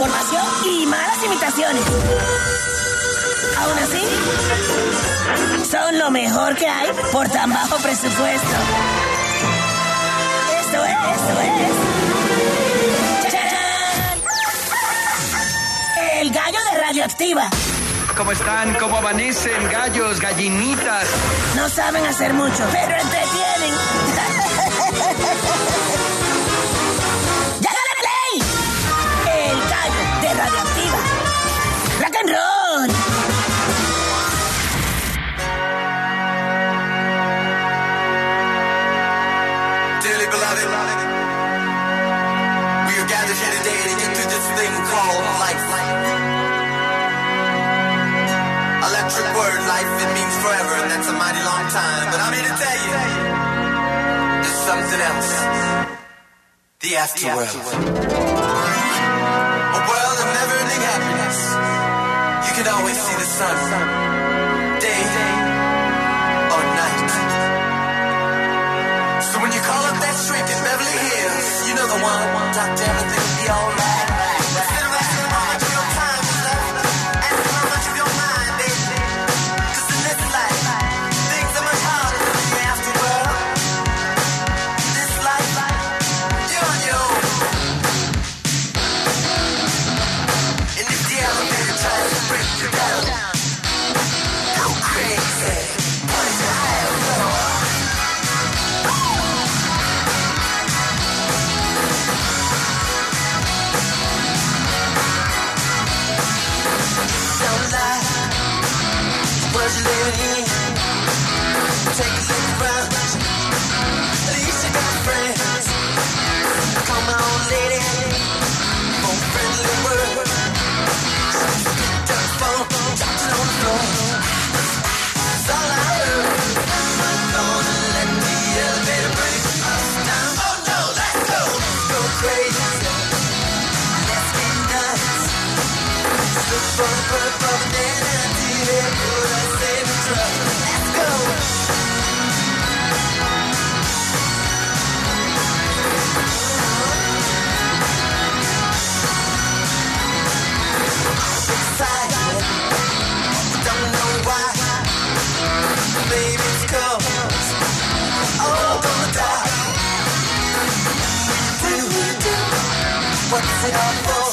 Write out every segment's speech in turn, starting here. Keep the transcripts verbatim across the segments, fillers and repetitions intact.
información y malas imitaciones. Aún así, son lo mejor que hay por tan bajo presupuesto. Esto es, esto es... ¡Chachán! El gallo de Radioactiva. ¿Cómo están? ¿Cómo amanecen? Gallos, gallinitas. No saben hacer mucho, pero entretienen. ¡Llágale play! El gallo de Radioactiva. ¡Rock and roll! Dearly beloved, we are gathered here today to get through this thing called life. Electric word, life, it means forever, and that's a mighty long time. But I'm here to tell you, there's something else. The afterworld. A world of never-ending happiness. You can always see the sun, day or night. So when you call up that shrink in Beverly Hills, you know the one, doctor, everything will be alright. Sit around and how much of your time is left. Ask him how much of your mind, baby. Cause in this life, things are much harder than the afterworld. This life, you're on your own. And if the elevator tries to break you down, go crazy. What is your higher floor? What you living in? Take a look around. At least you got friends. Come on, lady. Phone friendly word. Picked up the phone, dropped it on the floor. That's all I heard. I'm gonna let the elevator bring us down. Oh no, let's go. Go crazy. Let's get nuts. Look for the purple of an energy. Put us in the truck. Let's go. Excited. Don't know why. Baby, it's cold. All gonna die. Do we do? What's it all for?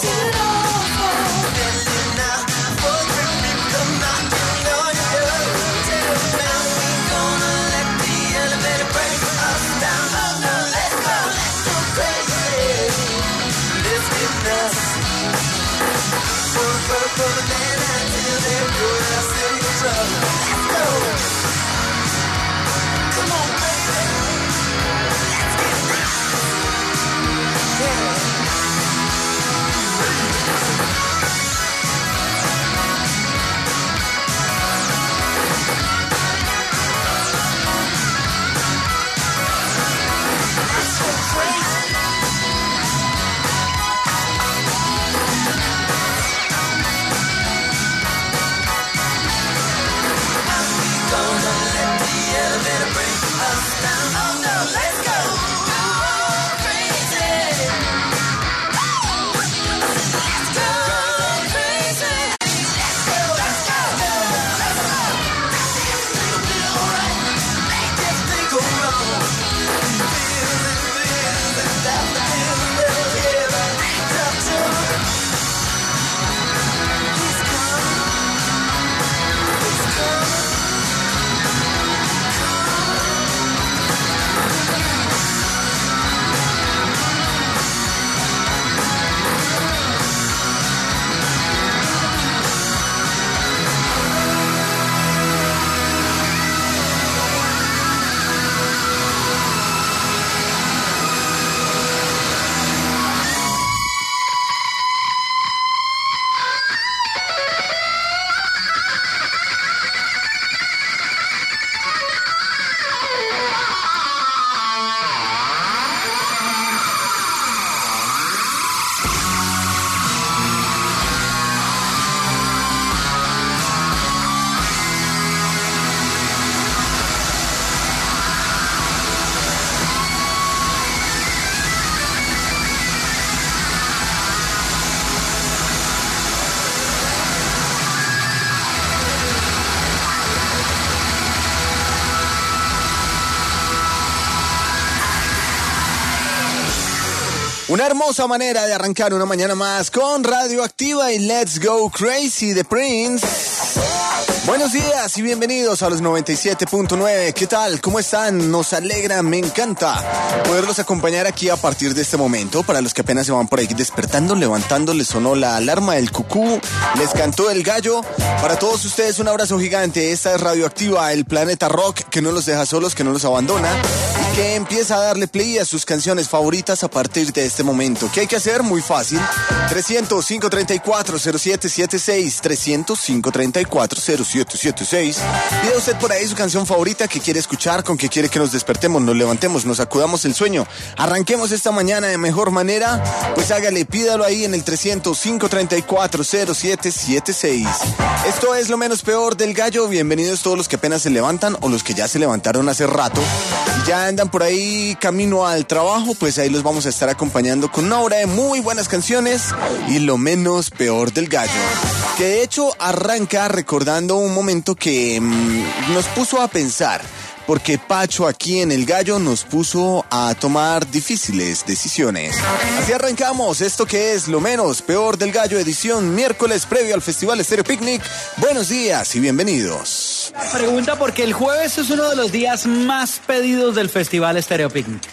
Una hermosa manera de arrancar una mañana más con Radioactiva y Let's Go Crazy de Prince. Buenos días y bienvenidos a los noventa y siete punto nueve. ¿Qué tal? ¿Cómo están? Nos alegra, me encanta poderlos acompañar aquí a partir de este momento. Para los que apenas se van por ahí despertando, levantando, les sonó la alarma del cucú, les cantó el gallo. Para todos ustedes un abrazo gigante. Esta es Radioactiva, el planeta rock que no los deja solos, que no los abandona y que empieza a darle play a sus canciones favoritas a partir de este momento. ¿Qué hay que hacer? Muy fácil. trescientos, cinco treinta y cuatro, cero siete siete seis, trescientos, cinco treinta y cuatro, cero siete siete seis. Pida usted por ahí su canción favorita que quiere escuchar, con que quiere que nos despertemos, nos levantemos, nos sacudamos el sueño, arranquemos esta mañana de mejor manera. Pues hágale, pídalo ahí en el trescientos, cinco treinta y cuatro, cero siete siete seis. Esto es Lo Menos Peor del Gallo. Bienvenidos todos los que apenas se levantan o los que ya se levantaron hace rato y ya andan por ahí camino al trabajo. Pues ahí los vamos a estar acompañando con una hora de muy buenas canciones y Lo Menos Peor del Gallo, que de hecho arranca recordando un momento que mmm, nos puso a pensar, porque Pacho aquí en El Gallo nos puso a tomar difíciles decisiones. Así arrancamos esto que es Lo Menos Peor del Gallo, edición miércoles previo al Festival Stereo Picnic. Buenos días y bienvenidos. Pregunta porque el jueves es uno de los días más pedidos del Festival Stereo Picnic.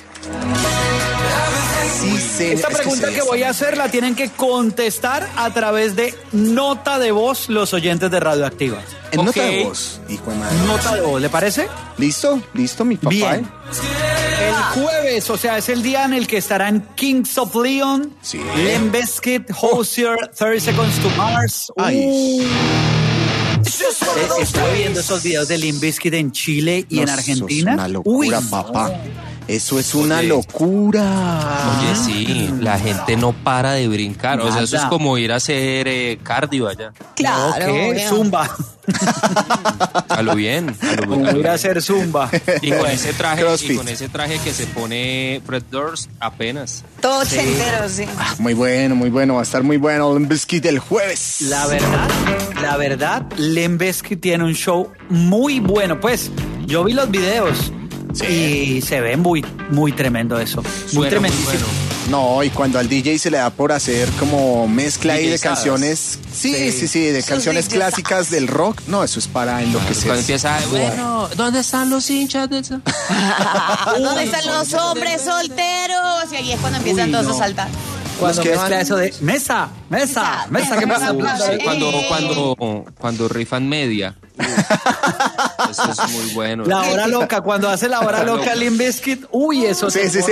Sí, sí, Esta pregunta que, que voy a hacer la tienen que contestar a través de nota de voz los oyentes de Radioactiva. En okay. nota de voz, hijo de madre. Nota de voz, ¿le parece? ¿Listo? ¿Listo, mi papá? Bien. El jueves, o sea, es el día en el que estarán Kings of Leon, sí. Limp Bizkit, Hozier, thirty Seconds to Mars. Ay. Uh. Estoy viendo esos videos de Limp Bizkit en Chile y no, en Argentina. Eso es una locura, Uy, papá. No. Eso es una Oye. locura. Oye, sí, la gente no para de brincar. Nada. O sea, eso es como ir a hacer eh, cardio allá. Claro. ¿Qué? Zumba. A lo bien. A lo bien. Como ir a hacer zumba. Y con ese traje, y con ese traje que se pone Fred Durst apenas. Todo sí. Ochentero, sí. Ah, muy bueno, muy bueno. Va a estar muy bueno Limp Bizkit el jueves. La verdad, la verdad, Limp Bizkit tiene un show muy bueno. Pues, yo vi los videos. Sí. Y se ve muy, muy tremendo eso. Muy tremendísimo. Muy bueno. No, y cuando al D J se le da por hacer como mezcla ahí de canciones. Sí, sí, sí, sí de Sus canciones clásicas del rock. No, eso es para enloquecer. Cuando empieza, bueno, ¿dónde están los hinchas de eso? ¿Dónde están los hombres solteros? Y ahí es cuando empiezan Uy, todos no. a saltar. Cuando mezcla van... eso de mesa, mesa, mesa, mesa ¿qué pasa? Cuando, cuando, cuando rifan media. Eso es muy bueno. La hora loca, cuando hace la hora loca Limp Bizkit, uy, eso sí, sí, sí.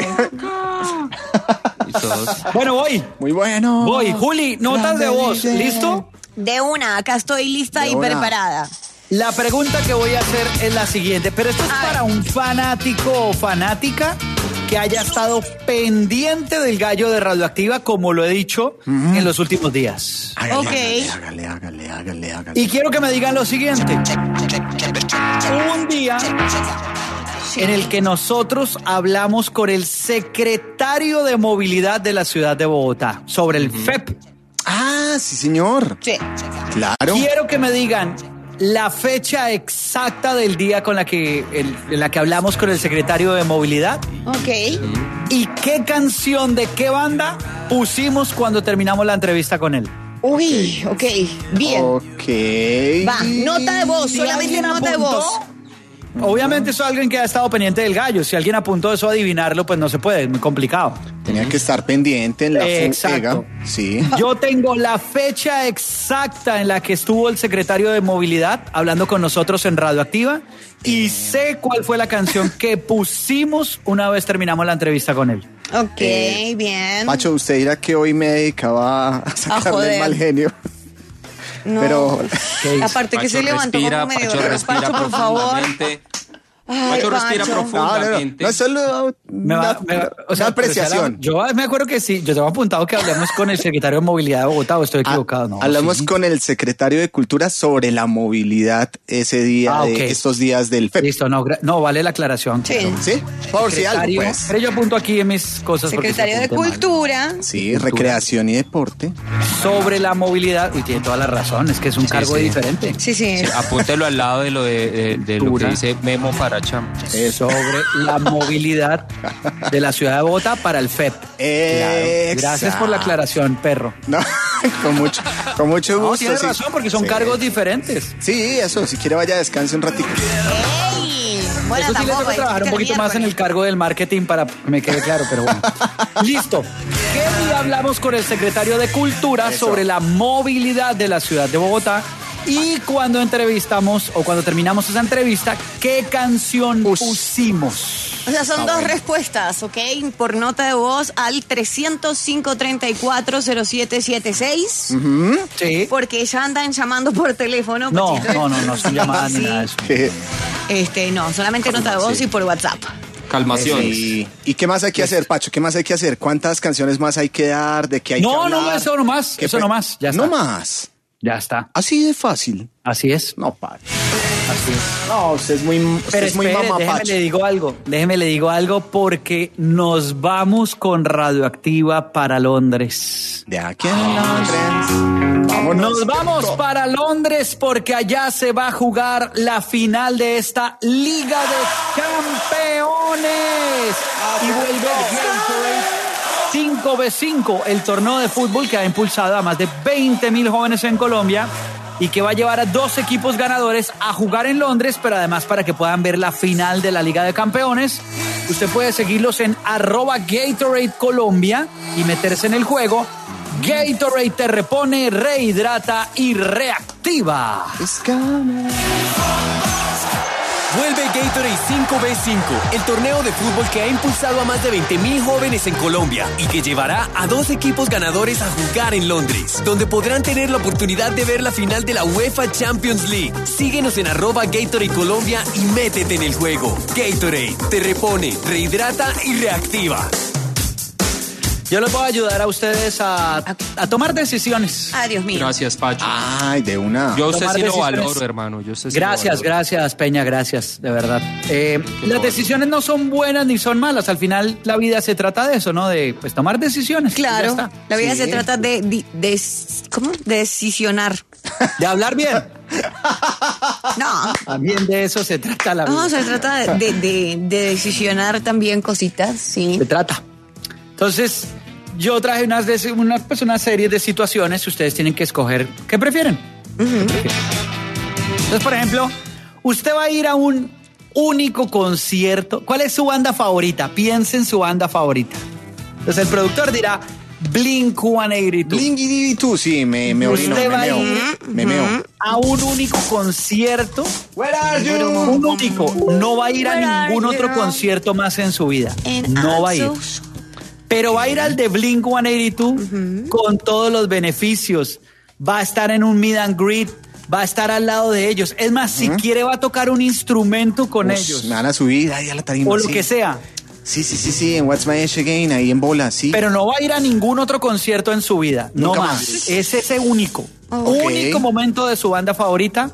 Bueno, voy. Muy bueno. Voy, Juli, notas de voz, ¿listo? De una, acá estoy lista de y una. preparada. La pregunta que voy a hacer es la siguiente, pero esto es Ay. para un fanático o fanática que haya estado pendiente del Gallo de Radioactiva, como lo he dicho mm. en los últimos días. Hágale, okay. hágale, hágale, hágale, hágale. Y quiero que me digan lo siguiente. Un día en el que nosotros hablamos con el secretario de Movilidad de la ciudad de Bogotá sobre el F E P. Ah, sí, señor. Sí. Claro. Quiero que me digan la fecha exacta del día con la que el, en la que hablamos con el secretario de Movilidad. Ok. ¿Y qué canción de qué banda pusimos cuando terminamos la entrevista con él? Uy, ok, bien. Ok. Va, nota de voz, solamente nota de voz. Obviamente eso es alguien que ha estado pendiente del Gallo. Si alguien apuntó eso a adivinarlo, pues no se puede, es muy complicado. Tenía que estar pendiente en la Exacto. fuga. Sí. Yo tengo la fecha exacta en la que estuvo el secretario de Movilidad hablando con nosotros en Radioactiva y sé cuál fue la canción que pusimos una vez terminamos la entrevista con él. Ok, eh, bien. Pacho, usted dirá que hoy me dedicaba a sacarle el mal genio. No. Pero aparte que Pacho se levantó respira, como medio Pacho respira Pacho, por favor. Ay, Pacho respira Pacho. profundamente. No, no, no solo me va, me va, o sea, una apreciación. La, yo me acuerdo que sí, yo te había apuntado que hablamos con el secretario de Movilidad de Bogotá, o estoy equivocado, ah, ¿no? Hablamos sí. con el secretario de Cultura sobre la movilidad ese día, ah, okay. de estos días del F E P. Listo, no, no vale la aclaración. Sí. Pero, ¿Sí? Por si algo, pues. Pero yo apunto aquí en mis cosas. Secretario de Cultura. Mal. Sí, Cultura. Recreación y deporte. Sobre la movilidad, y tiene toda la razón, es que es un sí, cargo sí. diferente. Sí, sí. sí apúntelo al lado de lo de, de, de lo que dice Memo para para Champions. Eh, sobre la movilidad de la ciudad de Bogotá para el F E P. Claro. Gracias por la aclaración, perro. No, con mucho, con mucho gusto. No, tienes sí. razón, porque son Sí. cargos diferentes. Sí, eso, si quiere vaya, descanse un ratito. ¡Ey! Bueno, Eso sí le tampoco. tengo que trabajar un poquito más en el cargo del marketing para que me quede claro, pero bueno. Listo. ¿Qué día hablamos con el secretario de Cultura Eso. sobre la movilidad de la ciudad de Bogotá? Y cuando entrevistamos o cuando terminamos esa entrevista, ¿qué canción pusimos? O sea, son dos respuestas, ¿ok? Por nota de voz al trescientos cinco, treinta y cuatro, cero siete siete seis. Sí. Porque ya andan llamando por teléfono. No, Pachito. no, no, no son llamadas ni Sí. nada de eso. Este, no, solamente nota de voz Sí. y por WhatsApp. Calmación. ¿Y, ¿Y qué más hay que hacer, Pacho? ¿Qué más hay que hacer? ¿Cuántas canciones más hay que dar? ¿De qué hay que No, hablar? no, eso no más, ¿Qué eso pe- no más, ya está. No más. Ya está. Así de fácil. Así es. No, Pacho. Así es. No, usted es muy, usted Pero es muy espere, mamá, déjeme Pacho. le digo algo, déjeme le digo algo porque nos vamos con Radioactiva para Londres. De aquí a Londres. Vámonos. Nos vamos para Londres porque allá se va a jugar la final de esta Liga de Campeones. Y vuelve el Gatorade cinco por cinco, el torneo de fútbol que ha impulsado a más de veinte mil jóvenes en Colombia y que va a llevar a dos equipos ganadores a jugar en Londres, pero además para que puedan ver la final de la Liga de Campeones. Usted puede seguirlos en arroba Gatorade Colombia y meterse en el juego. Gatorade te repone, rehidrata y reactiva. Vuelve Gatorade cinco por cinco, el torneo de fútbol que ha impulsado a más de veinte mil jóvenes en Colombia y que llevará a dos equipos ganadores a jugar en Londres, donde podrán tener la oportunidad de ver la final de la UEFA Champions League. Síguenos en arroba Gatorade Colombia y métete en el juego. Gatorade te repone, rehidrata y reactiva. Yo les voy a ayudar a ustedes a, a tomar decisiones. Ay, Dios mío. Gracias, Pacho. Ay, de una. Yo a usted tomar sí lo decisiones. valoro, hermano. Yo a usted sí lo Gracias, valoro. gracias, Peña, gracias, de verdad. Eh, las bueno. decisiones no son buenas ni son malas. Al final la vida se trata de eso, ¿no? De pues tomar decisiones. y Claro, ya está. la vida Sí. se trata de, de, de- ¿cómo? Decisionar. De hablar bien. No, También de eso se trata la vida. no, se trata de, de, de, de decisionar también cositas, sí. Se trata. Entonces, yo traje unas de- una, pues, una serie de situaciones. Ustedes tienen que escoger qué prefieren. ¿Qué prefieren? Entonces, por ejemplo, usted va a ir a un único concierto. ¿Cuál es su banda favorita? Piense en su banda favorita. Entonces, el productor dirá Blink ciento ochenta y dos. Blingy tú, sí, me, me orino, Usted me va a meo. ir Me meo. a un único concierto. Where are you? Un único. No va a ir a Where are ningún otro you? concierto más en su vida. And No va a I'm ir. so- Pero va a ir al de Blink ciento ochenta y dos con todos los beneficios. Va a estar en un meet and greet. Va a estar al lado de ellos. Es más, si quiere va a tocar un instrumento con Ush, ellos. Me van a subir ahí a la tarima. O lo sí. que sea. Sí, sí, sí, sí, en What's My Age Again, ahí en bola, sí. Pero no va a ir a ningún otro concierto en su vida. No Nunca más. más. Es ese único. Ok. Único momento de su banda favorita.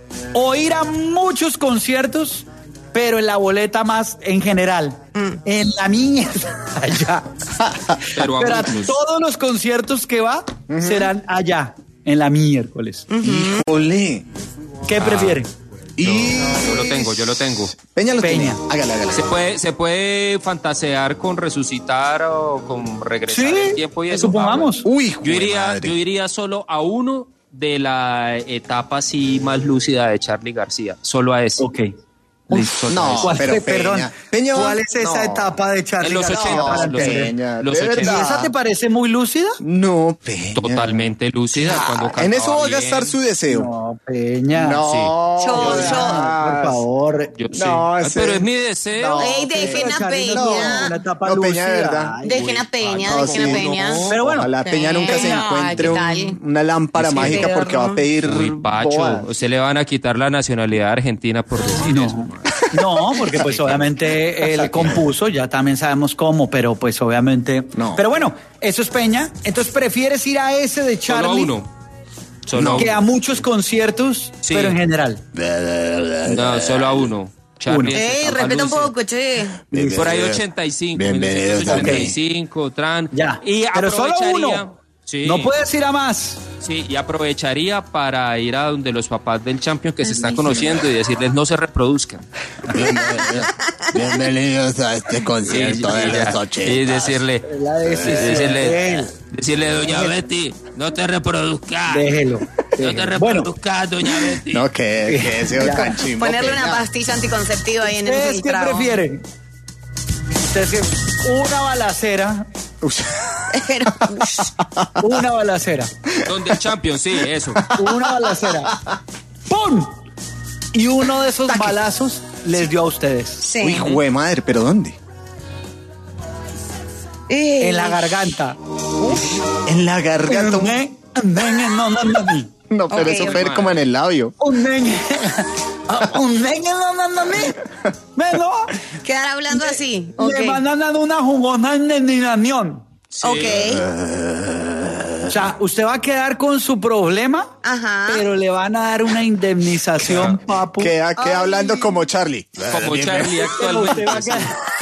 O ir a muchos conciertos, pero en la boleta más en general. En la mierda. Allá. Pero a Pero a muchos. todos los conciertos que va serán allá. En la miércoles. Híjole. ¿Qué prefiere? Y... Yo lo tengo, yo lo tengo. Peña lo Peña. tiene. Hágale, hágale. Se puede, se puede fantasear con resucitar o con regresar Sí, el tiempo y eso. supongamos. Uy, Yo jue iría, madre. yo iría solo a uno de la etapa así más lúcida de Charly García. Solo a ese. Ok. Listo, No, eso. ¿Cuál pero fue, Peña. perdón, Peña, ¿cuál es esa no. etapa de Charly En los García? ochentas, para los, entender? Peña, los de ¿Y ochentas. verdad. esa te parece muy lúcida? No, Peña. Totalmente lúcida. Cuando En cantaba eso va a bien. gastar su deseo. No, Peña. No. Sí. Yo- de yo- verdad. Por favor. Yo sí. No, Ay, ese- pero es mi deseo. No. Ey, dejen a Charly Peña. no, una etapa No, Peña, lúcida. de verdad. Ay, Dejen a Peña, No, dejen a sí, Peña. no. Pero bueno. Ojalá Peña nunca se Peña, encuentre ¿qué un- tal? una lámpara Sí, mágica porque va a pedir Uy, Pacho, bobadas. usted le van a quitar la nacionalidad argentina por decir eso. No, porque pues obviamente él compuso, ya también sabemos cómo, pero pues obviamente... No. Pero bueno, eso es Peña. Entonces prefieres ir a ese de Solo a Charly uno. Solo a que a uno. muchos conciertos, Sí. pero en general. No, solo a uno. Charly Uno. es Ey, etapa respeta un lúcida. poco, che. Por ahí ochenta y cinco, Bienvenido, mil novecientos ochenta y cinco, tran. Ya, Y pero solo aprovecharía, uno. Sí. No puedes ir a más. Sí, y aprovecharía para ir a donde los papás del champion que se están conociendo y decirles no se reproduzcan. Bienvenidos a este concierto Sí, de ya. los ochenta. Y decirle, La decisión de decirle, él. decirle, doña Betty, no te reproduzcas. Déjelo. No te déjelo. Bueno, reproduzcas, doña Betty. No, que, que ese Ya. tan chimbo. Ponerle que una ya. pastilla anticonceptiva ahí en el ¿ustedes qué trago. prefieren? Ustedes que una balacera, Uy. Pero, una balacera, Donde el champion, sí, eso. una balacera. ¡Pum! Y uno de esos balazos les dio a ustedes. sí. Uy, jue madre, ¿pero dónde? Eh, En la garganta. En la garganta. No, no, no, no. No, pero Ok, eso fue ok. como en el labio. Un neñe. Un neñe, no, no, no, no. Bueno, Quedar hablando así. Ok. le mandan a una jugona en inanición. Ok. O sea, usted va a quedar con su problema, Ajá. pero le van a dar una indemnización, papu. Queda, queda hablando como Charlie. Como Charlie actualmente. Usted va a quedar-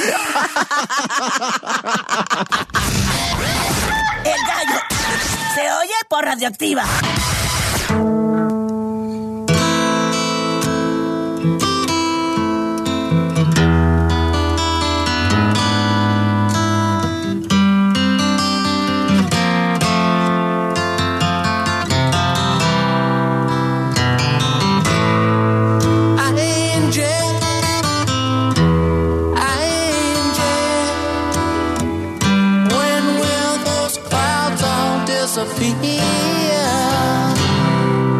El gallo se oye por Radioactiva. When will those clouds all disappear?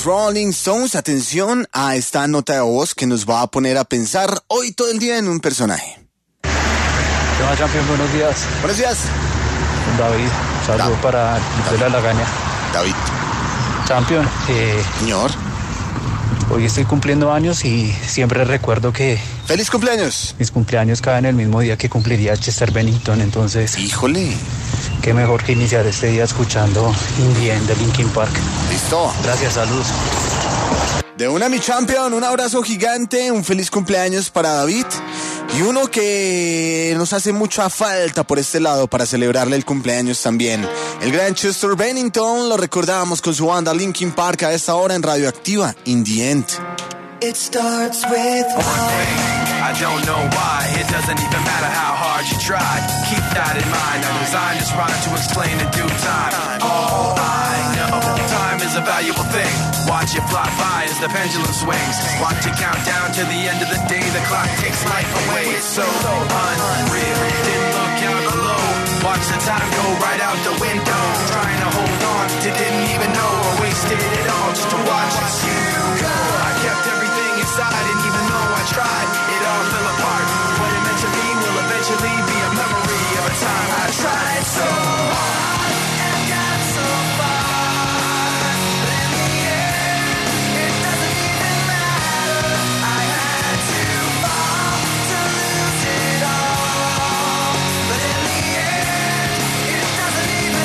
los Rolling Stones. Atención a esta nota de voz que nos va a poner a pensar hoy todo el día en un personaje. ¿Qué más, campeón? Buenos días. Buenos días. David, saludo Da- para de la Lagaña. David. Champion, eh, Señor. hoy estoy cumpliendo años y siempre recuerdo que ¡Feliz cumpleaños! mis cumpleaños caen el mismo día que cumpliría Chester Bennington, entonces Híjole. qué mejor que iniciar este día escuchando In the End de Linkin Park. Listo. Gracias, saludos. De una, mi champion, un abrazo gigante, un feliz cumpleaños para David. Y uno que nos hace mucha falta por este lado para celebrarle el cumpleaños también. El gran Chester Bennington, lo recordábamos con su banda Linkin Park a esta hora en Radioactiva, In the End. It starts with I don't know why, it doesn't even matter how hard you try. Keep that in mind, I designed this rhyme to explain in due time. All I know, time is a valuable thing. Watch it fly by as the pendulum swings. Watch it count down to the end of the day. The clock takes life away, it's so unreal. Didn't look out below, watch the time go right out the window. Trying to hold on to didn't even know or wasted it all just to watch you go. I kept everything inside and even though I tried, it all fell apart. What it meant to me will eventually be a memory of a time I tried so hard and got so far. But in the end, it doesn't even matter. I had to fall to lose it all. But in the end, it doesn't even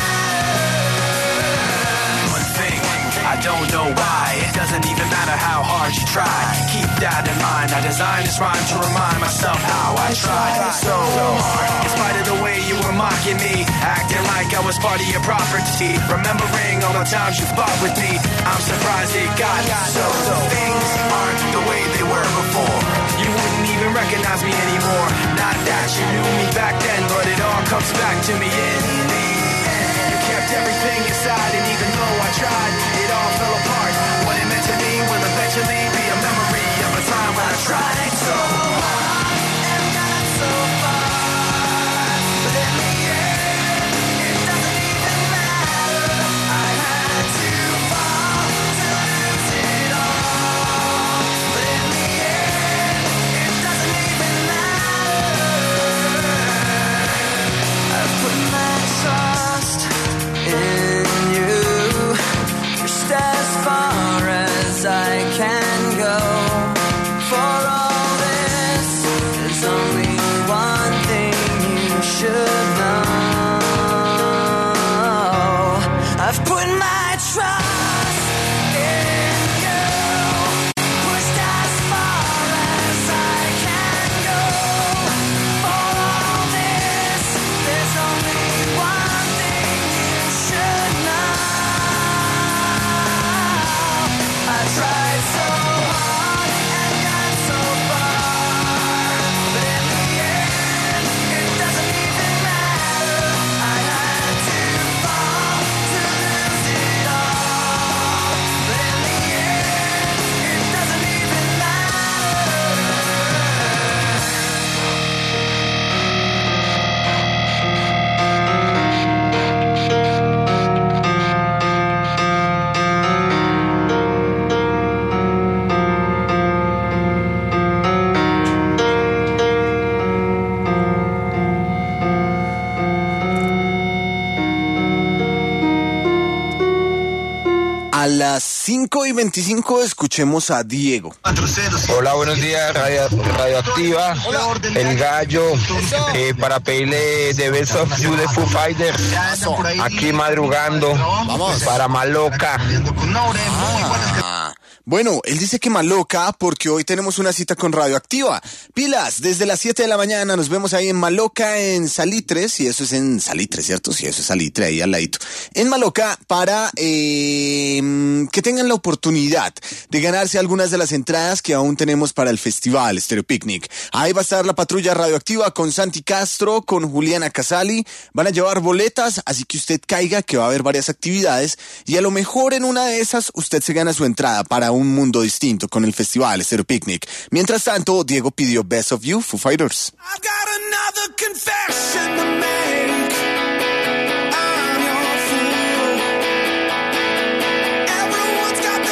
matter. One thing, I don't know why. It doesn't even matter how hard you try. Keep that in mind. I designed this rhyme to remind myself how I tried so hard. In spite of the way you were mocking me, acting like I was part of your property. Remembering all the times you fought with me, I'm surprised it got so. Things aren't the way they were before. You wouldn't even recognize me anymore. Not that you knew me back then, but it all comes back to me in the end. You kept everything inside, and even though I tried, it all fell apart. What it meant to me will eventually be a memory of a time when I tried so hard and got so far. But in the end, it doesn't even matter. I had to fall to lose it all. But in the end, it doesn't even matter. I've put my trust in you, just as far as I can go. For all this, there's only one thing you should know. I've put my trust in you, pushed as far as I can go. For all this, there's only one thing you should know. I tried so hard and got so far, but in the end, it doesn't even matter. I had to fall to lose it all, but in the end, it doesn't even matter. A las cinco y veinticinco escuchemos a Diego. Hola, buenos días, Radio, Radioactiva, El Gallo, eh, para pedirle The Best of You de Foo Fighters, aquí madrugando, para Maloca. Ah, bueno, él dice que Maloca porque hoy tenemos una cita con Radioactiva. Pilas, desde las siete de la mañana nos vemos ahí en Maloca, en Salitre, si eso es en Salitre, ¿cierto? Si eso es Salitre, ahí al ladito. En Maloca para eh, que tengan la oportunidad de ganarse algunas de las entradas que aún tenemos para el festival Stereo Picnic. Ahí va a estar la patrulla Radioactiva con Santi Castro, con Juliana Casali. Van a llevar boletas, así que usted caiga que va a haber varias actividades y a lo mejor en una de esas usted se gana su entrada para un mundo distinto con el festival Stereo Picnic. Mientras tanto, Diego pidió Best of You, Foo Fighters. I've got another confession to make. I'm your fool. Everyone's got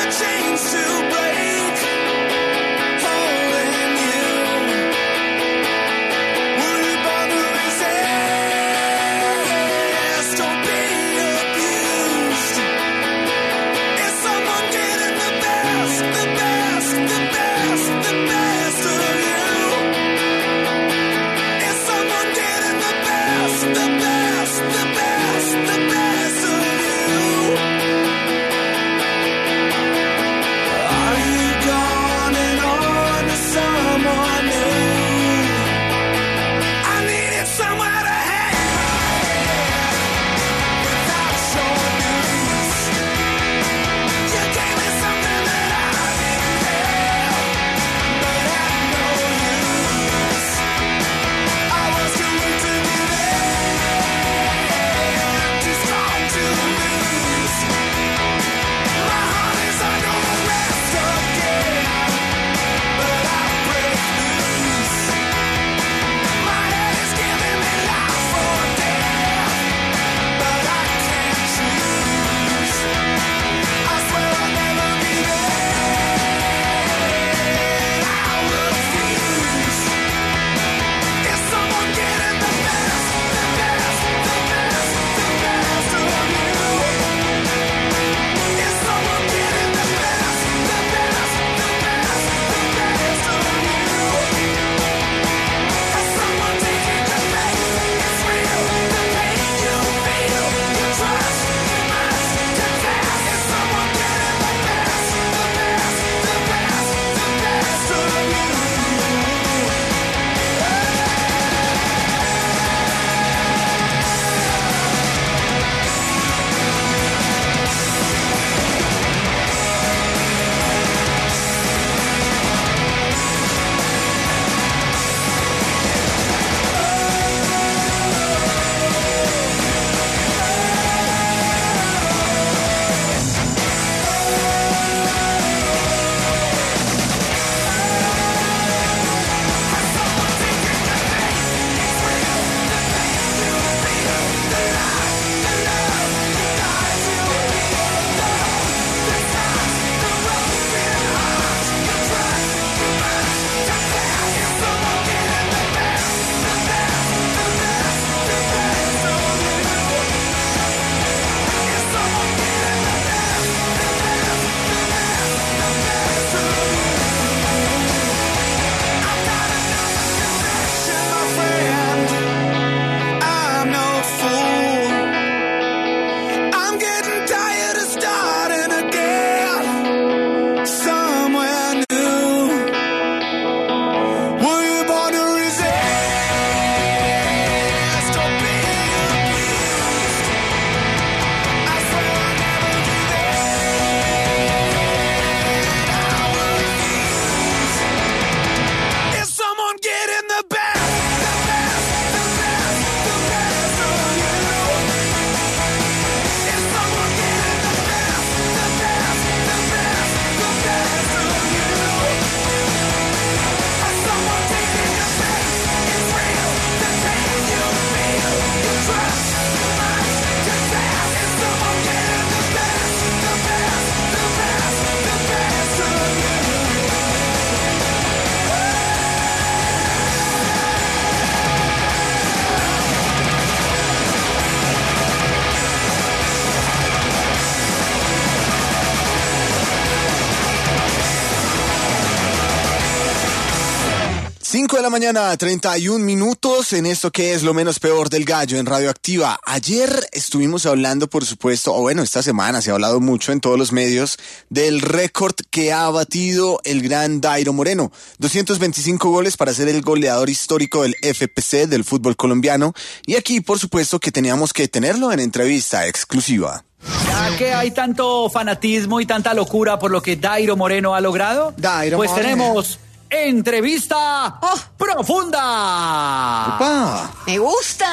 cinco de la mañana, treinta y un minutos en esto que es lo menos peor del gallo en Radioactiva. Ayer estuvimos hablando, por supuesto, o bueno, esta semana se ha hablado mucho en todos los medios del récord que ha batido el gran Dairo Moreno. doscientos veinticinco goles para ser el goleador histórico del F P C, del fútbol colombiano. Y aquí, por supuesto, que teníamos que tenerlo en entrevista exclusiva. Ya que hay tanto fanatismo y tanta locura por lo que Dairo Moreno ha logrado, Dairo pues Moreno. tenemos entrevista Oh. profunda. ¡Opa! Me gusta.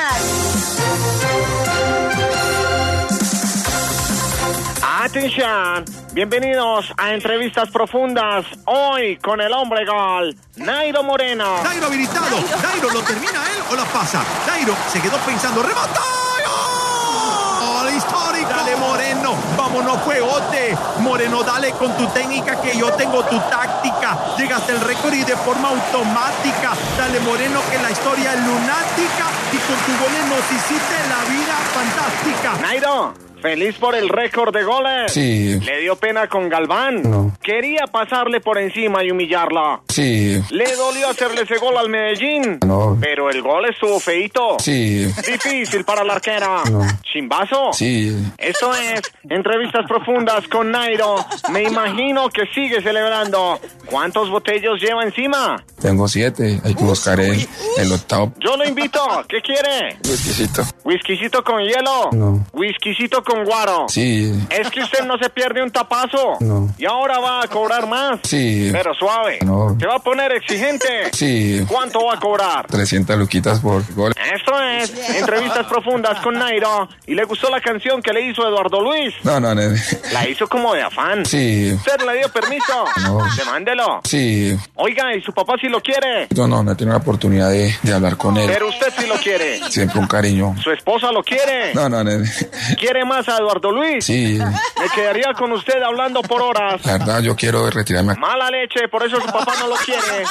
Atención, bienvenidos a Entrevistas Profundas, hoy con el hombre gol, Dairo Moreno. Dairo habilitado, Dairo, ¿lo termina él o la pasa? Dairo se quedó pensando, ¡remata! ¡Oh! ¡Histórico! Dale, Moreno, vámonos, juegote. Moreno, dale con tu técnica que yo tengo tu táctica. Llegaste al récord y de forma automática. Dale, Moreno, que la historia es lunática y con tu goles nos hiciste la vida fantástica. Dairo, feliz por el récord de goles. Sí. ¿Le dio pena con Galván? No. Quería pasarle por encima y humillarlo. Sí. ¿Le dolió hacerle ese gol al Medellín? No. Pero el gol estuvo feíto. Sí. Difícil para la arquera. No. ¿Chimbazo? Sí. Esto es Entrevistas Profundas con Dairo. Me imagino que sigue celebrando. ¿Cuántos botellos lleva encima? Tengo siete. Hay que buscar el, el octavo. Yo lo invito. ¿Qué quiere? Whiskycito. ¿Whiskycito con hielo? No. ¿Whiskycito con guaro? Sí. Es que usted no se pierde un tapazo. No. Y ahora va a cobrar más. Sí. Pero suave. No. ¿Se va a poner exigente? Sí. ¿Cuánto va a cobrar? trescientas luquitas por gol. Esto es Entrevistas Profundas con Dairo. ¿Y le gustó la canción que le hizo Eduardo Luis? No, no, no. La hizo como de afán. Sí. ¿Usted le dio permiso? No. Demándelo. Sí. Oiga, ¿y su papá sí lo quiere? Yo no, no he tenido la oportunidad de, de hablar con él. Pero usted sí lo quiere. Siempre un cariño. ¿Su esposa lo quiere? No, no, no. ¿Quiere más a Eduardo Luis? Sí. Me quedaría con usted hablando por horas. La verdad, yo quiero retirarme. Mala leche, por eso su papá no lo quiere.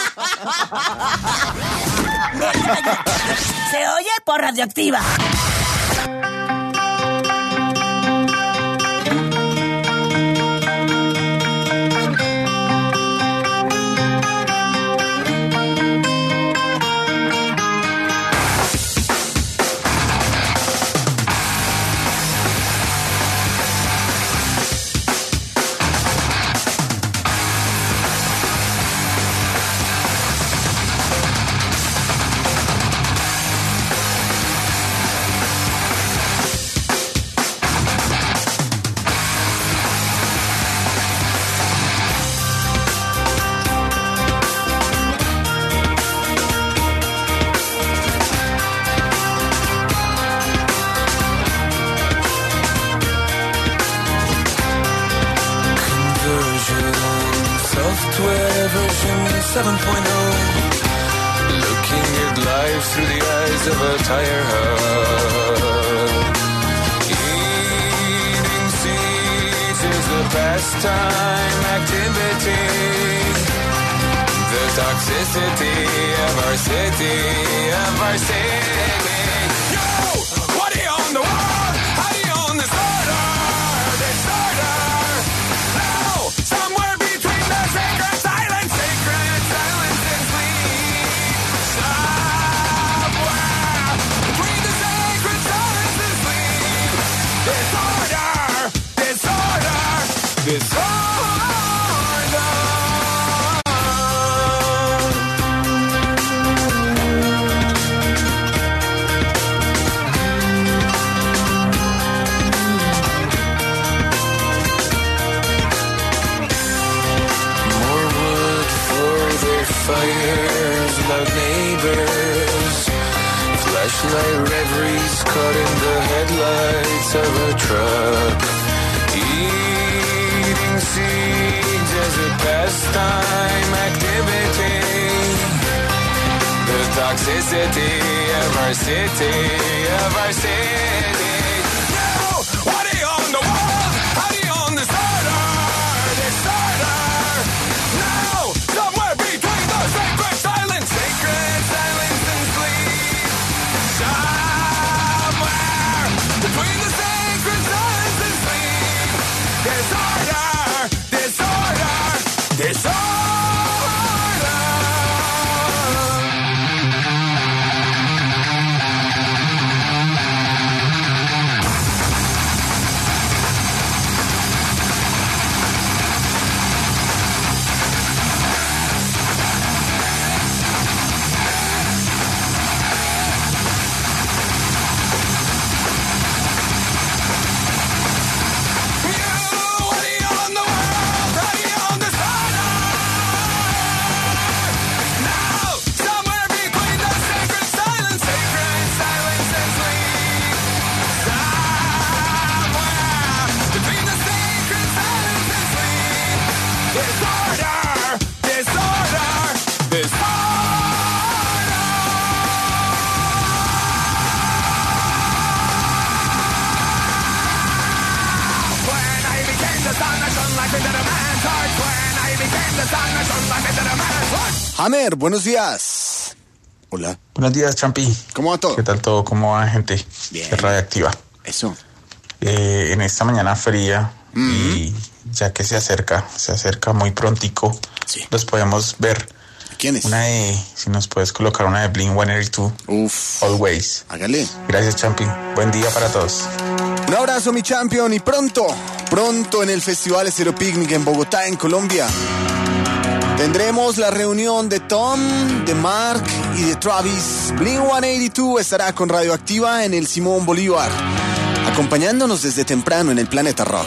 Se oye por Radioactiva. Software version seven point oh. Looking at life through the eyes of a tire hub. Eating seeds is a pastime activity. The toxicity of our city, of our city. Yo, what do you own the world? How do you own this order? This order? Now, somewhere between the sacred silence, sacred silence and sleep. Somewhere between the sacred silence and sleep. Disorder, disorder, disorder. Fires, loud neighbors, flashlight reveries caught in the headlights of a truck. Eating seeds as a pastime activity. The toxicity of our city, of our city. Now, what do you own the world? How do you own this order? This order? Now, somewhere between the sacred silence, sacred silence and sleep. Somewhere between the sacred silence and sleep. Disorder, disorder, disorder. Hammer, buenos días. Hola. Buenos días, Champi. ¿Cómo va todo? ¿Qué tal todo? ¿Cómo va, gente? Bien. De Radioactiva. Eso. Eh, en esta mañana fría, mm-hmm. y ya que se acerca, se acerca muy prontico, sí. Los podemos ver. ¿Quiénes? Una de, si nos puedes colocar una de Blink ciento ochenta y dos. Uf. Always. Hágale. Gracias, Champi. Buen día para todos. Un abrazo, mi champion, y pronto, pronto en el Festival Estéreo Picnic en Bogotá, en Colombia, tendremos la reunión de Tom, de Mark y de Travis. Blink ciento ochenta y dos estará con Radioactiva en el Simón Bolívar, acompañándonos desde temprano en el Planeta Rock.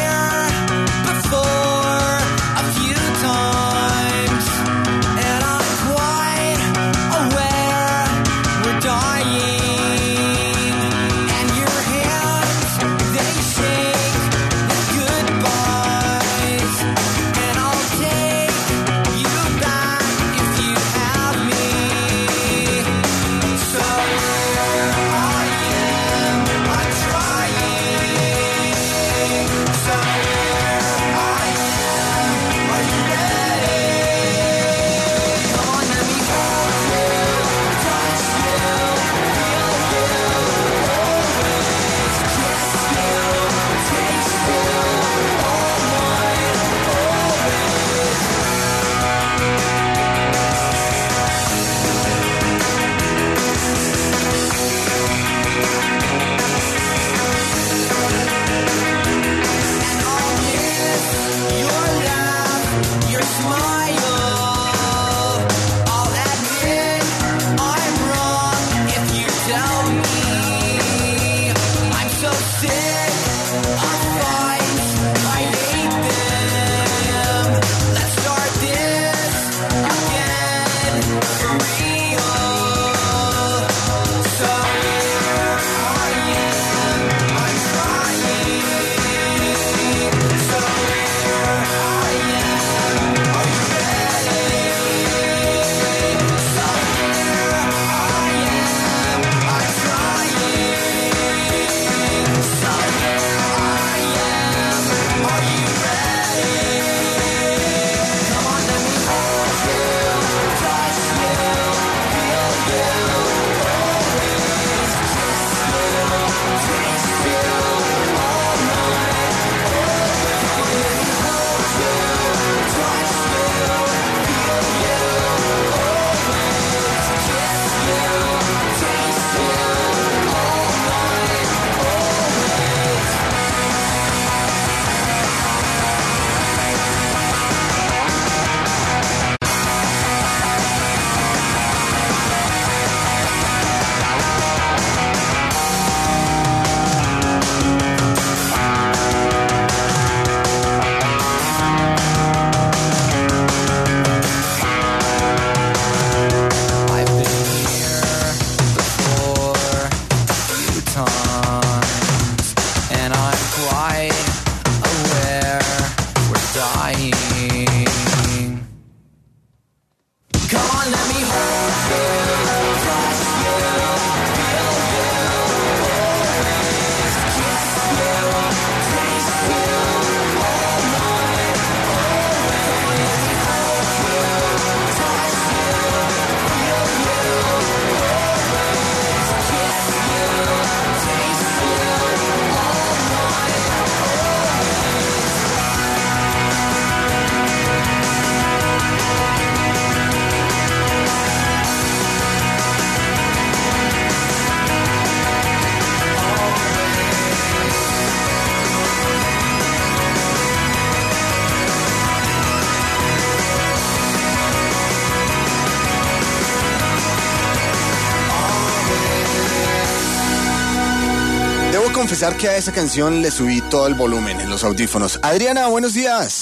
Confesar que a esa canción le subí todo el volumen en los audífonos. Adriana, buenos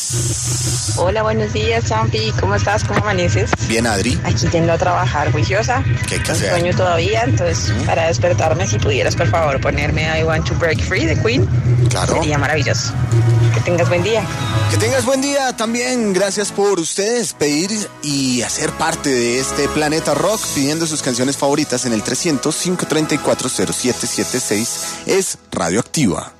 días. Hola, buenos días, Champi. ¿Cómo estás? ¿Cómo amaneces? Bien, Adri. Aquí yendo a trabajar, juiciosa. ¿Qué hay que hacer? Sueño todavía, entonces ¿Mm? para despertarme, si pudieras, por favor, ponerme I Want to Break Free de Queen. Claro. Sería maravilloso. Que tengas buen día. Que tengas buen día también. Gracias por ustedes pedir y hacer parte de este Planeta Rock pidiendo sus canciones favoritas en el trescientos, cinco treinta y cuatro, cero siete siete seis. Es Radioactiva.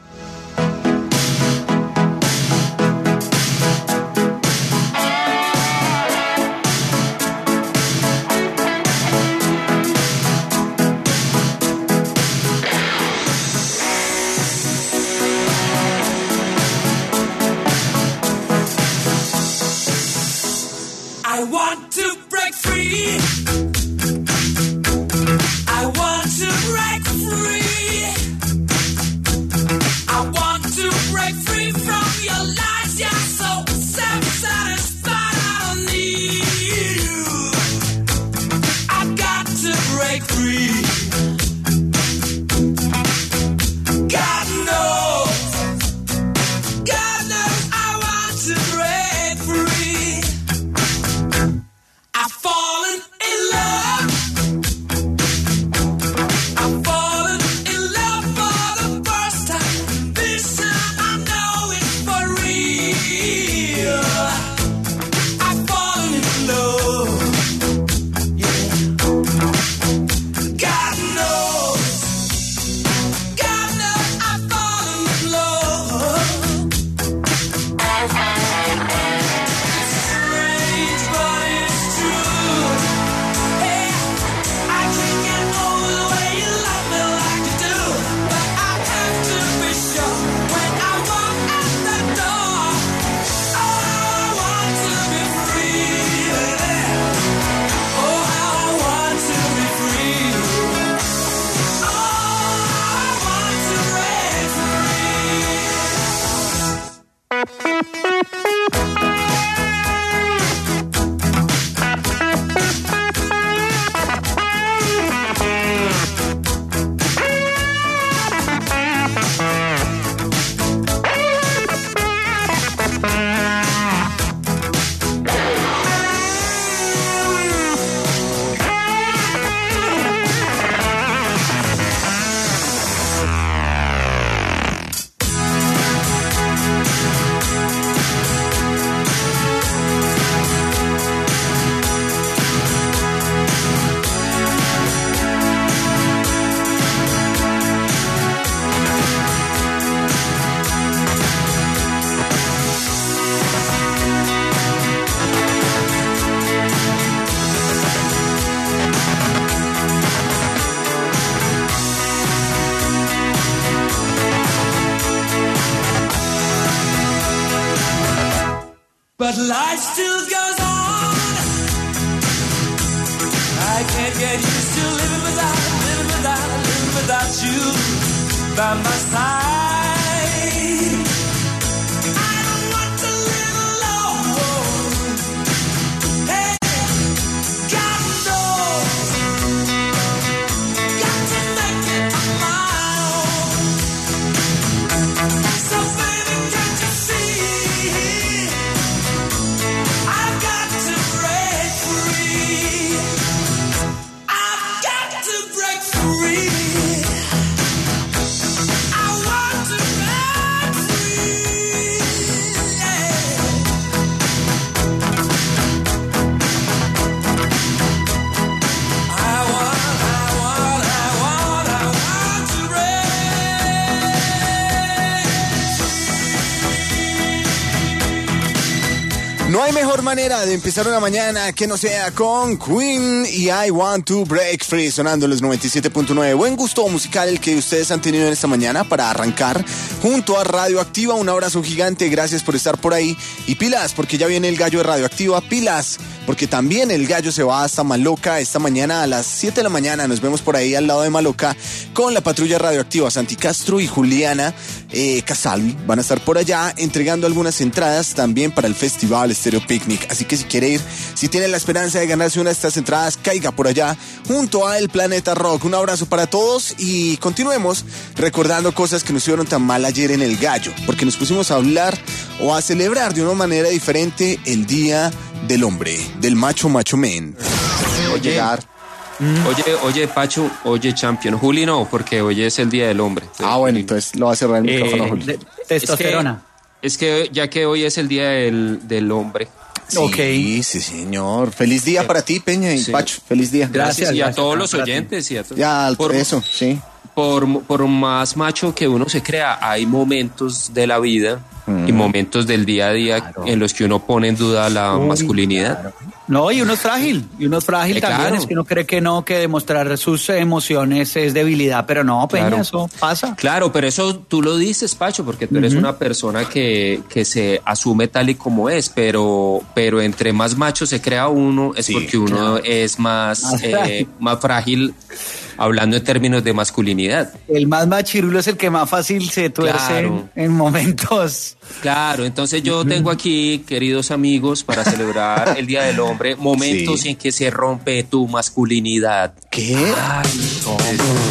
I want to break free. I want to break free. I want to break free from your lies. You're so self-satisfied. I don't need you. I've got to break free. God knows. God knows I want to break free. I've fallen in love. I've fallen in love for the first time. This time I know it's for real. I've fallen in love. Yeah. God knows. God knows I've fallen in love. It's strange, but it's true. Hey, I can't get over the way you love me like you do. But I have to be sure when I walk out the door. Oh, I want to be free. Oh, how I want to be free. Oh, I want to break But life still goes on. I can't get used to living without, living without, living without you by my side. I don't want to live alone. Hey, God knows. Got to make it on my own. So baby, can't you see? I've got to break free. I've got to break free. I want to break free. Yeah. I want, I want, I want, I want to break. No hay mejor manera de empezar una mañana que no sea con Queen y I Want to Break Free, sonando en los noventa y siete punto nueve. Buen gusto musical el que ustedes han tenido en esta mañana para arrancar junto a Radioactiva. Un abrazo gigante, gracias por estar por ahí. Y pilas, porque ya viene el gallo de Radioactiva. Pilas, porque también el gallo se va hasta Maloca esta mañana a las siete de la mañana. Nos vemos por ahí al lado de Maloca con la patrulla Radioactiva. Santi Castro y Juliana eh, Casal van a estar por allá entregando algunas entradas también para el festival Stereo Picnic. Así que si quiere ir, si tiene la esperanza de ganarse una de estas entradas, caiga por allá junto a El Planeta Rock. Un abrazo para todos y continuemos recordando cosas que nos hicieron tan mal ayer en el gallo, porque nos pusimos a hablar o a celebrar de una manera diferente el Día del Hombre, del macho macho men. Oye, oye, oye, Pacho, oye, Champion. Juli no, porque hoy es el Día del Hombre. Ah, bueno, entonces lo va a cerrar el micrófono, Eh, Juli. de- testosterona. Es que, es que ya que hoy es el Día del, del Hombre. Sí, sí, señor. Feliz día para ti, Peña y Sí. Pacho. Feliz día. Gracias, y a todos los oyentes. Y a to- Ya, por, eso, sí. Por, por más macho que uno se crea, hay momentos de la vida y momentos del día a día en los que uno pone en duda la Uy, masculinidad. No, y uno es frágil, y uno es frágil Eh, también, claro. es que uno cree que no, que demostrar sus emociones es debilidad, pero no, Peña, Claro. eso pasa. Claro, pero eso tú lo dices, Pacho, porque tú eres Ujú. una persona que, que se asume tal y como es, pero, pero entre más macho se crea uno, es Sí, porque uno claro. es más, Más eh, frágil. más frágil, hablando en términos de masculinidad. El más machirulo es el que más fácil se tuerce Claro. en, en momentos. Claro, entonces yo tengo aquí, queridos amigos, para celebrar el Día del Hombre, momentos Sí. en que se rompe tu masculinidad. ¿Qué? Ay, ¿cómo?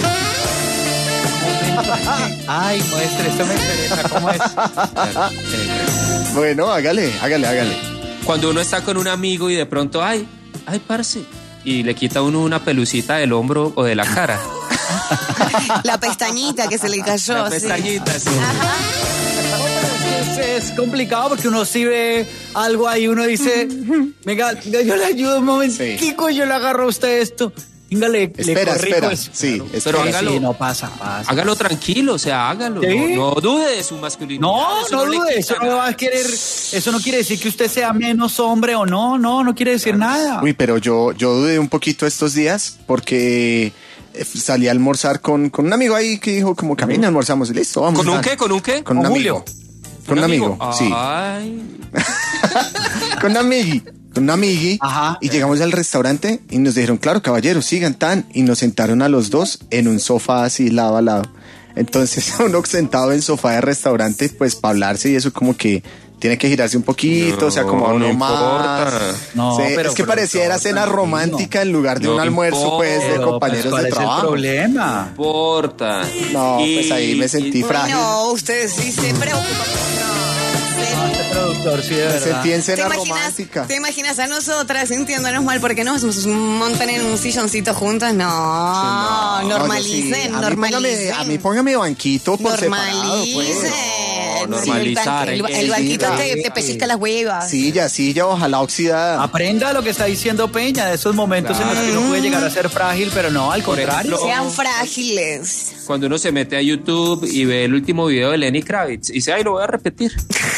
Ay, muestre, esto me interesa, ¿cómo es? Bueno, hágale, hágale, hágale. Cuando uno está con un amigo y de pronto, ay, ay, parce, y le quita a uno una pelucita del hombro o de la cara. La pestañita que se le cayó. La sí. pestañita, sí. Es, es complicado porque uno sí ve algo ahí, uno dice, venga, venga, yo le ayudo un momentico, yo le agarro a usted esto. Venga, le, le Espera, corrijo espera. eso. Sí, Pero espera. hágalo. Sí, no pasa, pasa. Hágalo tranquilo, o sea, hágalo. ¿Sí? No, no dude de su masculinidad. No, eso no le dude, quita eso no nada. va a querer, eso no quiere decir que usted sea menos hombre o no, no, no quiere decir nada. Uy, pero yo, yo dudé un poquito estos días porque eh, salí a almorzar con, con un amigo ahí que dijo como camina, almorzamos y listo, vamos. ¿Con un tal. qué? ¿Con un qué? Con un ¿Con amigo. Julio? Con un amigo, sí. Ay. Con un amigui, con un amigui. Ajá. Y llegamos al restaurante y nos dijeron, claro, caballeros, sigan tan. Y nos sentaron a los dos en un sofá así, lado a lado. Entonces, uno sentado en sofá de restaurante, pues para hablarse y eso como que tiene que girarse un poquito, o sea, como a No, uno no más. importa. No, Sí, pero- es que pero parecía era no, cena tranquilo. romántica en lugar de No un almuerzo, pues, de Pero, pues, compañeros ¿cuál de es el trabajo. problema? Importa. No, Y- pues ahí me sentí y- frágil. No, usted sí se preocupa. No, este productor, sí, de Me verdad. sentí en ¿Te cena imaginas, romántica. ¿Te imaginas a nosotras sintiéndonos mal porque nos montan en un silloncito juntas? No, No, normalicen, yo sí. A mí normalicen. póngame- A mí póngame banquito por separado, Normalicen. pues. No, Sí, normalizar, el, eh, el eh, banquito sí, te, sí. te pellizca las huevas. Silla, silla, ojalá oxidada. Aprenda lo que está diciendo Peña, de esos momentos en los que uno puede llegar a ser frágil, pero no, al Por contrario. ejemplo, Sean frágiles. Cuando uno se mete a YouTube y ve el último video de Lenny Kravitz y dice, ay, lo voy a repetir.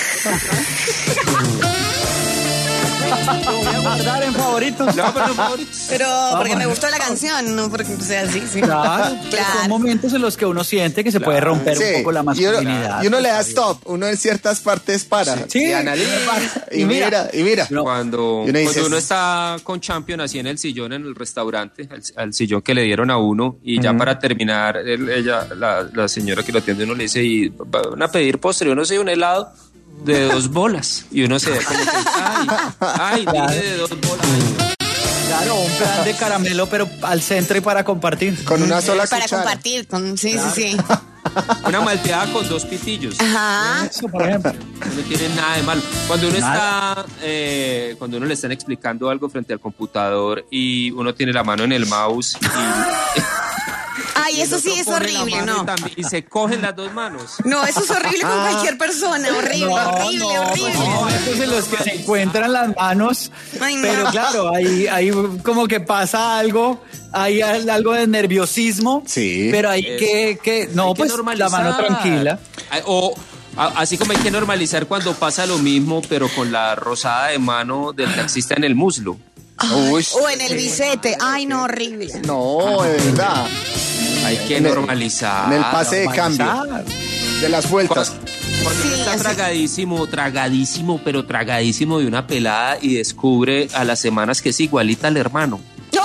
Lo voy a guardar en favoritos. No, pero no, favoritos. Pero porque Vamos. me gustó la canción, no porque o sea, sí, sí. Claro, pero son Claro. momentos en los que uno siente que se puede romper Sí, un poco la y uno, masculinidad. y uno le da stop, uno en ciertas partes para. Sí. Y analiza. Y Y mira. mira, y mira. No. Cuando, Y uno dice, cuando uno está con Champion así en el sillón en el restaurante, al, al sillón que le dieron a uno, y ya para terminar, él- ella, la, la señora que lo atiende, uno le dice, y van a pedir postre, y uno se dio un helado de dos bolas, y uno se ve como que, ay, ay, dije de dos bolas. Claro, un plan de caramelo, pero al centro y para compartir. Con una sola Para cuchara. compartir con sí, sí, sí. Una malteada con dos pitillos. Ajá. Eso, por ejemplo. No tiene nada de malo. Cuando uno Nada. está, eh, cuando uno le están explicando algo frente al computador y uno tiene la mano en el mouse y, Ay, y el eso sí otro es pone la horrible, mano ¿no? Y, también- y se cogen las dos manos. No, eso es horrible con cualquier persona. Horrible, No, horrible, no, horrible. no, estos en los que se encuentran las manos, Ay, no. pero claro, ahí, ahí como que pasa algo, hay al- algo de nerviosismo, Sí. pero hay Es- que, que no, Hay que pues la normalizar. mano tranquila. Ay, O a- así como hay que normalizar cuando pasa lo mismo, pero con la rosada de mano del taxista en el muslo. Uy, O en el billete. Ay, no, horrible. no, de verdad. Hay que En el- normalizar. En el pase de cambio. Normalizar. De las vueltas. Cuando Sí, uno está así. tragadísimo, tragadísimo, pero tragadísimo de una pelada y descubre a las semanas que es igualita al hermano. ¡No!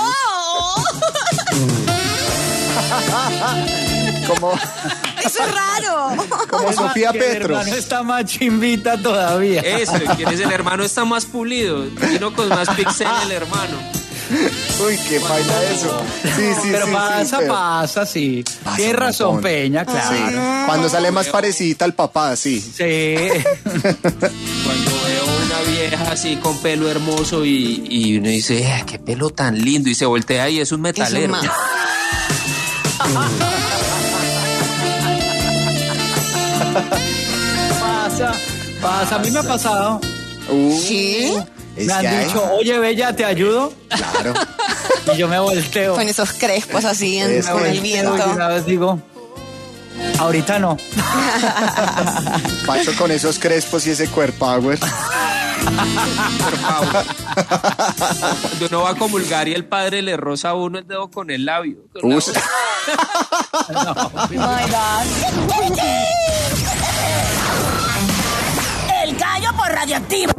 Como, Eso es raro. como Es más, Sofía que el Petro. hermano está más chimbita todavía. Eso, ¿quién es el hermano? Está más pulido. Vino con más pixel el hermano. Uy, qué baila eso. Sí, sí, pero sí, pasa, sí, pero- pasa, sí. Pasa Tienes un razón, montón. Peña, claro. Sí. Cuando sale más parecida al papá, sí. Sí. Cuando veo una vieja así con pelo hermoso y, y uno dice, "Eh, qué pelo tan lindo", y se voltea y es un metalero. Es un Pasa, pasa. A mí me ha pasado. Uh, ¿Sí? es Me han que hay- dicho, oye, Bella, ¿te ayudo? Claro. Y yo me volteo. Con esos crespos así en, Es con que- el Y viento. una vez digo, ahorita no. Pacho con esos crespos y ese core power. Por favor. Cuando uno va a comulgar y el padre le roza a uno el dedo con el labio. Con Uy. la... Oh my God. El gallo por Radioactiva.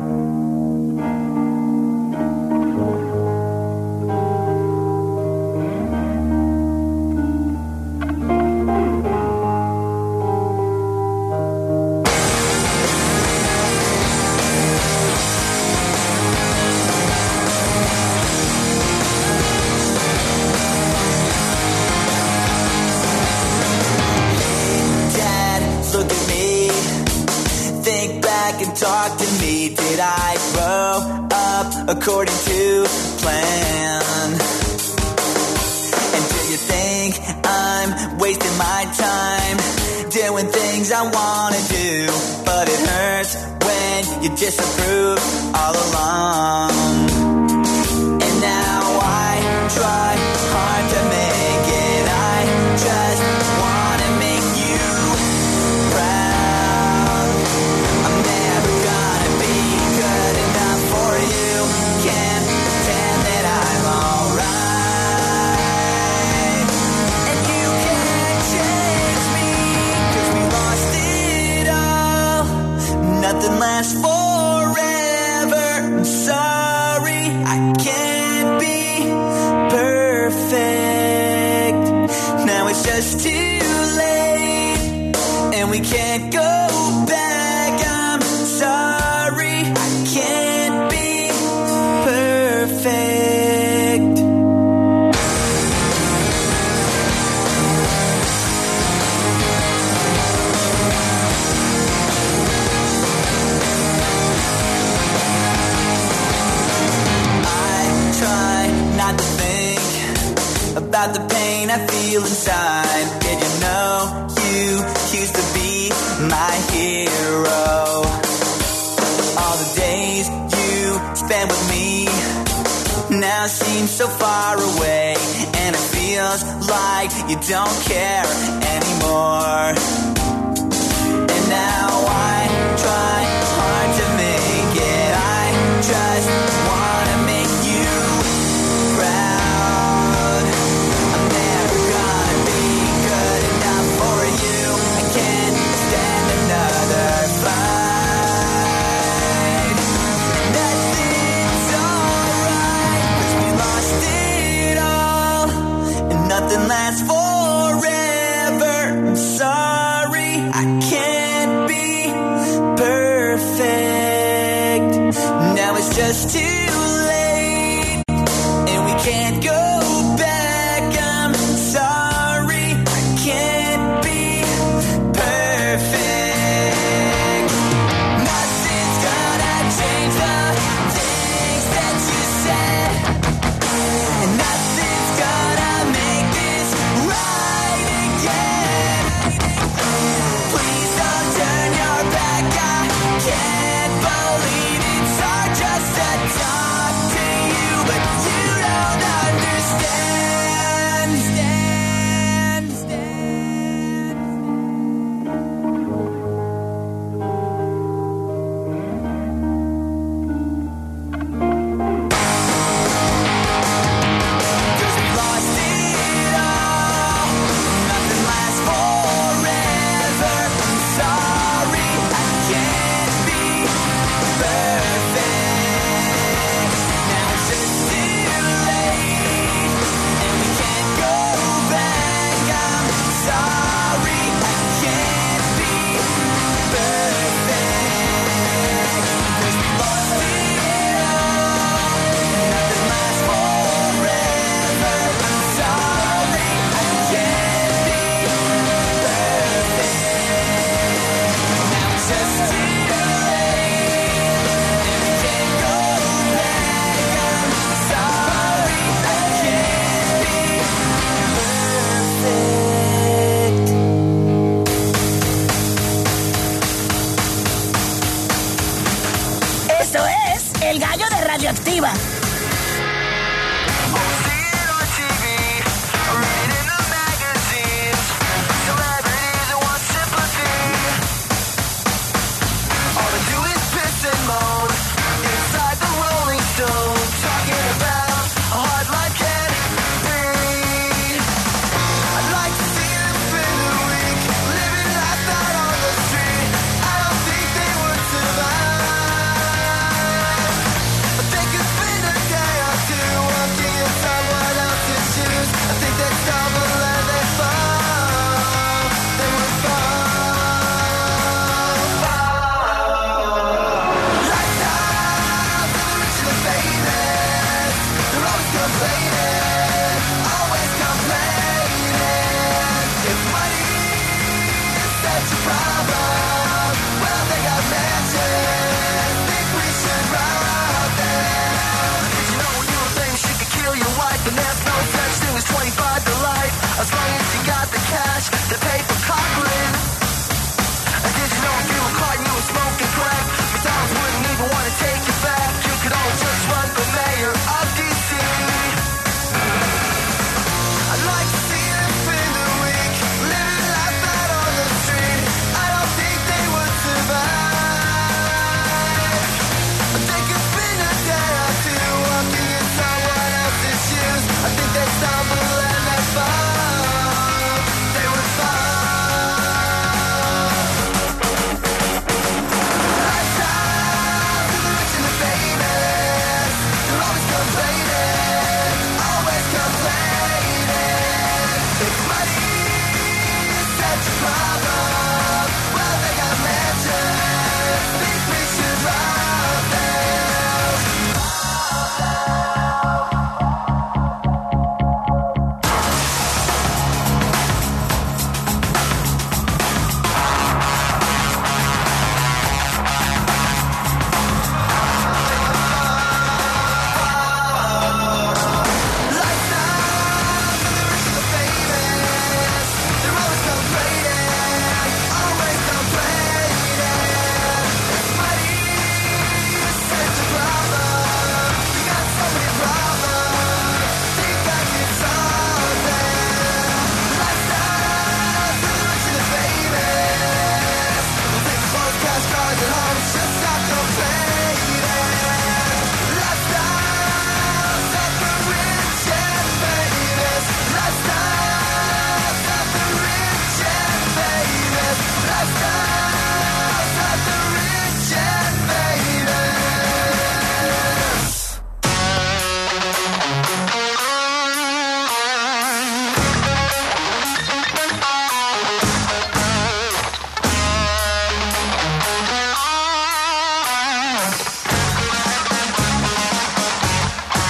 Talk to me, did I grow up according to plan? And do you think I'm wasting my time doing things I wanna do? But it hurts when you disapprove all along. And now I try hard to make it, I just wanna make you proud. I'm never gonna be good enough for you, can't pretend that I'm alright. And you can't change me, 'cause we lost it all. Nothing lasts forever, I'm sorry, I can't be perfect. Now it's just too late, and we can't go back. I'm sorry, I can't be perfect. I try not to think about the pain I feel inside. Did you know you used to be my hero? All the days you spent with me now seem so far away, and it feels like you don't care anymore. And now I try hard to make it, I just wanna make you proud. I'm never gonna be good enough for you, I can't stand another fight. Nothing's alright, 'cause we lost it all, and nothing lasts forever. I'm sorry, I can't be perfect. Now it's just too